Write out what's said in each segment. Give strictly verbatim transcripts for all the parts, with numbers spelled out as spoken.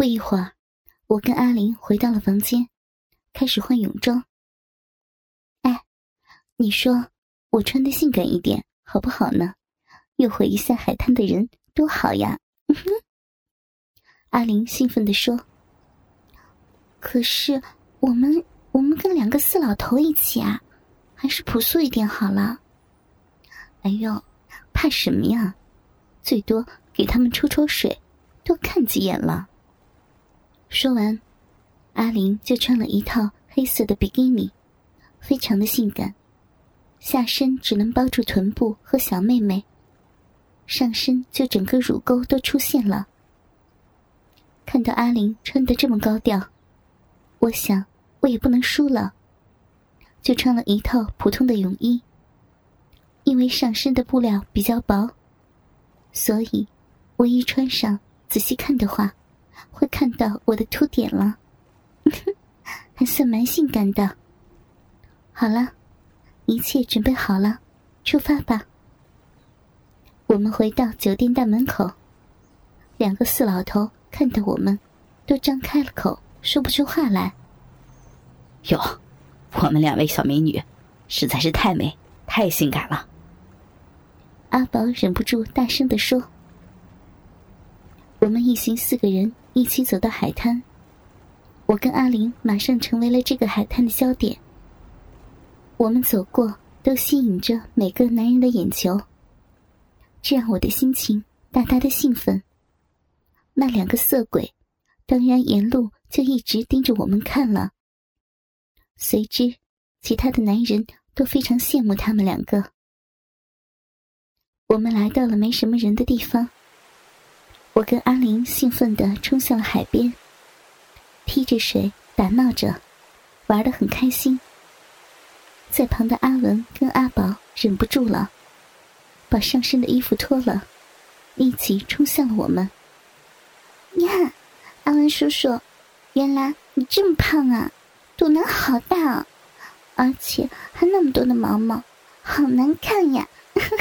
不一会儿，我跟阿玲回到了房间，开始换泳装。哎，你说我穿得性感一点好不好呢？诱惑一下海滩的人多好呀！嗯哼。阿玲兴奋地说。可是我们我们跟两个死老头一起啊，还是朴素一点好了。哎呦，怕什么呀？最多给他们抽抽水，多看几眼了。说完，阿玲就穿了一套黑色的比基尼，非常的性感，下身只能包住臀部和小妹妹，上身就整个乳沟都出现了。看到阿玲穿得这么高调，我想我也不能输了，就穿了一套普通的泳衣。因为上身的布料比较薄，所以我一穿上仔细看的话，会看到我的凸点了。还算蛮性感的。好了，一切准备好了，出发吧。我们回到酒店大门口，两个死老头看到我们都张开了口，说不出话来。 哟，我们两位小美女实在是太美太性感了。 阿宝忍不住大声地说。我们一行四个人一起走到海滩，我跟阿玲马上成为了这个海滩的焦点。我们走过都吸引着每个男人的眼球，这让我的心情大大的兴奋。那两个色鬼当然沿路就一直盯着我们看了，随之其他的男人都非常羡慕他们两个。我们来到了没什么人的地方，我跟阿玲兴奋地冲向了海边，踢着水打闹着，玩得很开心。在旁的阿文跟阿宝忍不住了，把上身的衣服脱了，一起冲向了我们。呀，阿文叔叔，原来你这么胖啊，肚腩好大啊，而且还那么多的毛毛，好难看呀。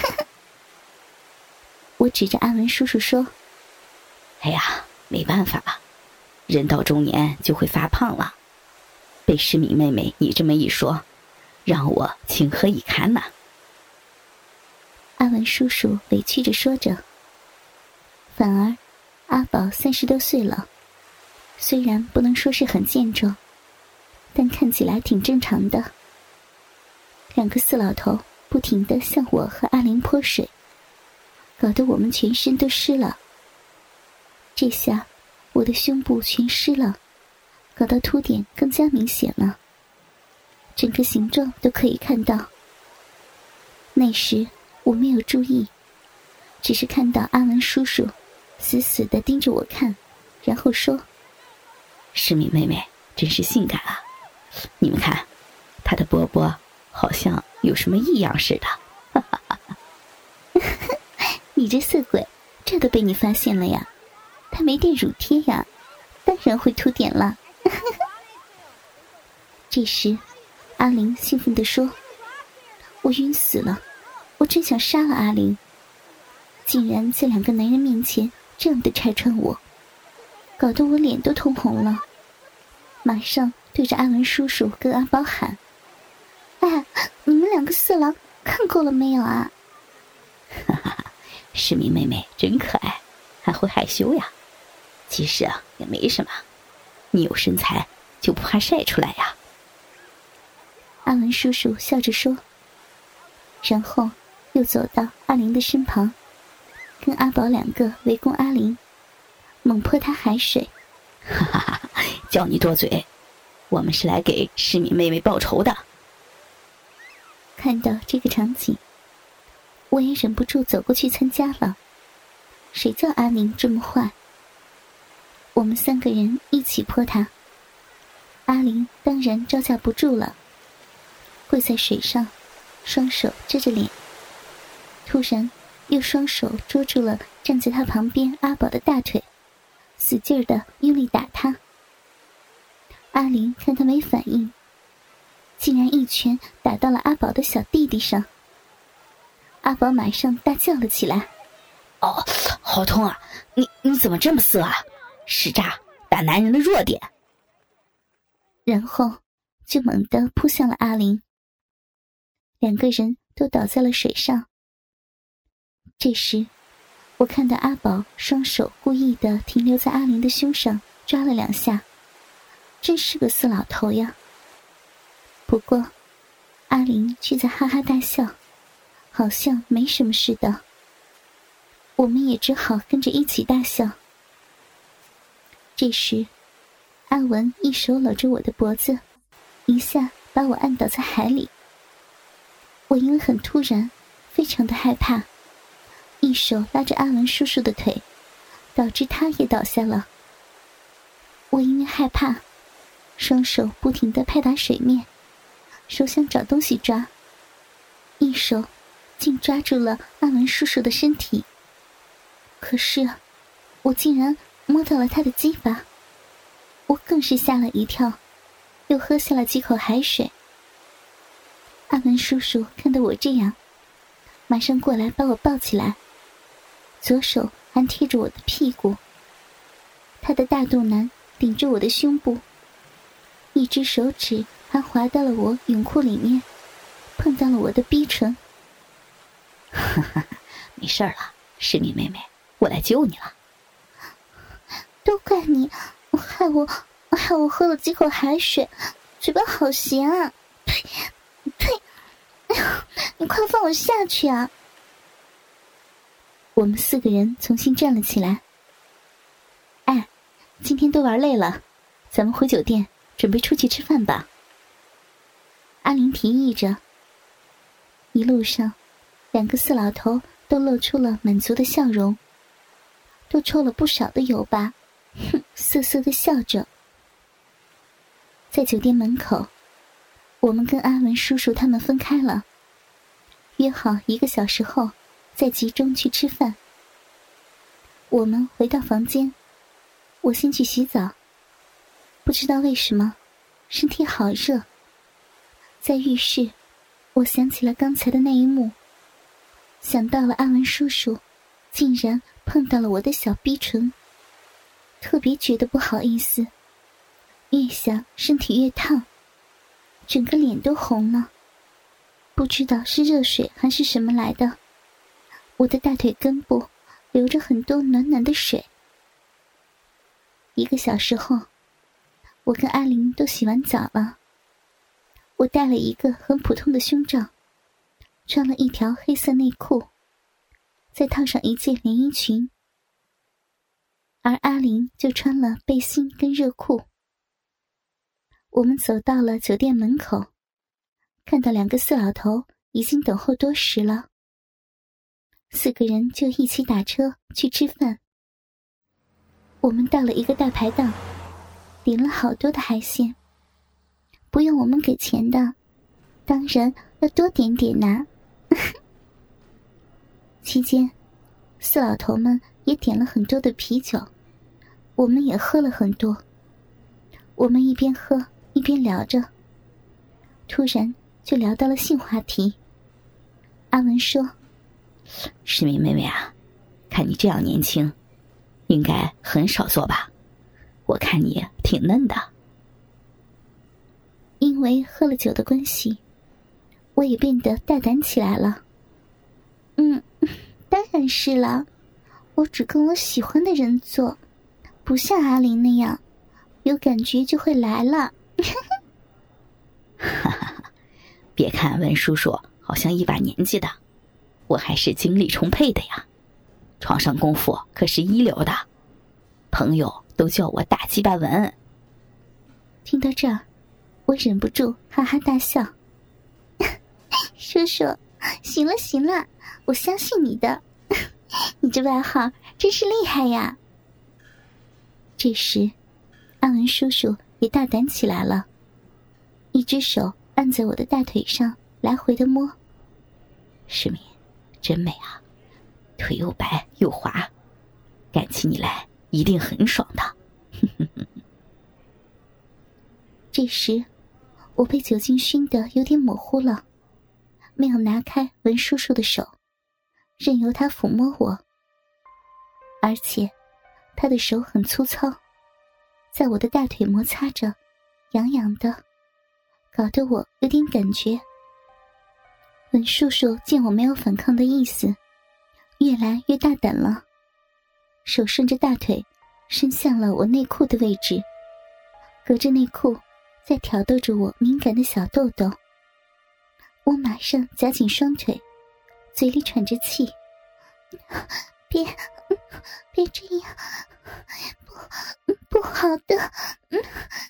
我指着阿文叔叔说。 哎呀，没办法了，人到中年就会发胖了。被诗敏妹妹你这么一说，让我情何以堪呢？ 阿文叔叔委屈着说着。反而阿宝三十多岁了，虽然不能说是很健壮，但看起来挺正常的。两个死老头不停地向我和阿玲泼水，搞得我们全身都湿了。这下我的胸部全湿了，搞到凸点更加明显了，整个形状都可以看到。那时我没有注意，只是看到阿文叔叔死死地盯着我看，然后说： 诗敏妹妹真是性感啊，你们看她的波波好像有什么异样似的。 你这色鬼，这都被你发现了呀？他没垫乳贴呀，当然会凸点了。这时阿玲兴奋地说。我晕死了，我真想杀了阿玲，竟然在两个男人面前这样的拆穿我，搞得我脸都通红了。马上对着阿文叔叔跟阿宝喊：哎，你们两个色狼看够了没有啊？ 哈哈，诗敏妹妹真可爱，还会害羞呀。其实啊，也没什么，你有身材就不怕晒出来呀。 阿文叔叔笑着说，然后又走到阿玲的身旁，跟阿宝两个围攻阿玲，猛泼她海水。 哈哈哈，叫你多嘴，我们是来给诗敏妹妹报仇的。 看到这个场景，我也忍不住走过去参加了。谁叫阿玲这么坏？我们三个人一起泼她，阿玲当然招架不住了，跪在水上，双手遮着脸，突然又双手捉住了站在她旁边阿宝的大腿，使劲的用力打他。阿玲看他没反应，竟然一拳打到了阿宝的小弟弟上。阿宝马上大叫了起来： 哦，好痛啊，你你怎么这么色啊，使诈打男人的弱点。 然后就猛地扑向了阿玲，两个人都倒在了水上。这时我看到阿宝双手故意地停留在阿玲的胸上抓了两下，真是个死老头呀。不过阿玲却在哈哈大笑，好像没什么似的。我们也只好跟着一起大笑。这时阿文一手搂着我的脖子，一下把我按倒在海里。我因为很突然，非常的害怕，一手拉着阿文叔叔的腿，导致他也倒下了。我因为害怕，双手不停地拍打水面，手想找东西抓，一手竟抓住了阿文叔叔的身体。可是我竟然摸到了他的鸡巴，我更是吓了一跳，又喝下了几口海水。阿文叔叔看到我这样，马上过来把我抱起来，左手还贴着我的屁股，他的大肚腩顶着我的胸部，一只手指还滑到了我泳裤里面，碰到了我的逼唇。 哈哈，没事了，诗敏妹妹，我来救你了。 都怪你，害我害我喝了几口海水，嘴巴好咸啊！呸呸！哎呀，你快放我下去啊！我们四个人重新站了起来。哎，今天都玩累了，咱们回酒店准备出去吃饭吧。阿玲提议着。一路上，两个四老头都露出了满足的笑容，都抽了不少的油吧，哼，瑟瑟地笑着。在酒店门口，我们跟阿文叔叔他们分开了，约好一个小时后再集中去吃饭。我们回到房间，我先去洗澡，不知道为什么身体好热。在浴室，我想起了刚才的那一幕，想到了阿文叔叔竟然碰到了我的小逼唇，特别觉得不好意思，越想身体越烫，整个脸都红了，不知道是热水还是什么来的，我的大腿根部流着很多暖暖的水。一个小时后，我跟阿玲都洗完澡了，我戴了一个很普通的胸罩，穿了一条黑色内裤，再套上一件连衣裙，而阿玲就穿了背心跟热裤。我们走到了酒店门口，看到两个四老头已经等候多时了，四个人就一起打车去吃饭。我们到了一个大排档，点了好多的海鲜，不用我们给钱的，当然要多点点呐、啊。期间，四老头们也点了很多的啤酒，我们也喝了很多。我们一边喝一边聊着，突然就聊到了性话题。阿文说： 诗敏妹妹啊，看你这样年轻，应该很少做吧？我看你挺嫩的。 因为喝了酒的关系，我也变得大胆起来了。嗯，当然是了，我只跟我喜欢的人做，不像阿玲那样，有感觉就会来了。 哈哈，别看文叔叔好像一把年纪的，我还是精力充沛的呀，床上功夫可是一流的，朋友都叫我大鸡巴文。 听到这儿，我忍不住哈哈大笑。叔叔，行了行了，我相信你的，你这外号真是厉害呀。这时，阿文叔叔也大胆起来了，一只手按在我的大腿上来回的摸。 诗敏，真美啊，腿又白又滑，干起你来一定很爽的。 这时，我被酒精熏得有点模糊了，没有拿开文叔叔的手，任由他抚摸我。而且，他的手很粗糙， 在我的大腿摩擦着，痒痒的，搞得我有点感觉。文叔叔见我没有反抗的意思，越来越大胆了，手顺着大腿伸向了我内裤的位置，隔着内裤在挑逗着我敏感的小豆豆。我马上夹紧双腿，嘴里喘着气，别别这样，不不好的，